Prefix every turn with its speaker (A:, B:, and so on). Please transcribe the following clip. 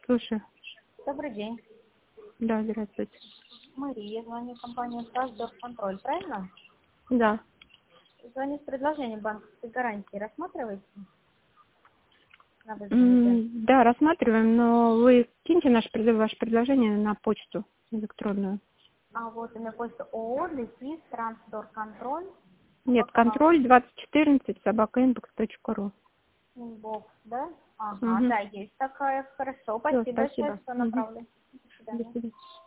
A: Слушай.
B: Добрый день.
A: Да, здравствуйте.
B: Мария, звоню в компанию «Контроль», правильно?
A: Да.
B: Звоню с предложением банковской гарантии. Рассматриваете? На выданный день?
A: Да, рассматриваем, но вы киньте ваше предложение на почту электронную.
B: А вот у меня почта ООО, ДЕФИС, Контроль.
A: Нет, контроль 2014 @inbox.ru.
B: Инбокс, да? Ага,
A: Угу.
B: да, есть такая. Хорошо,
A: Все,
B: спасибо большое,
A: спасибо.
B: что направили. До
A: До
B: свидания.
A: свидания.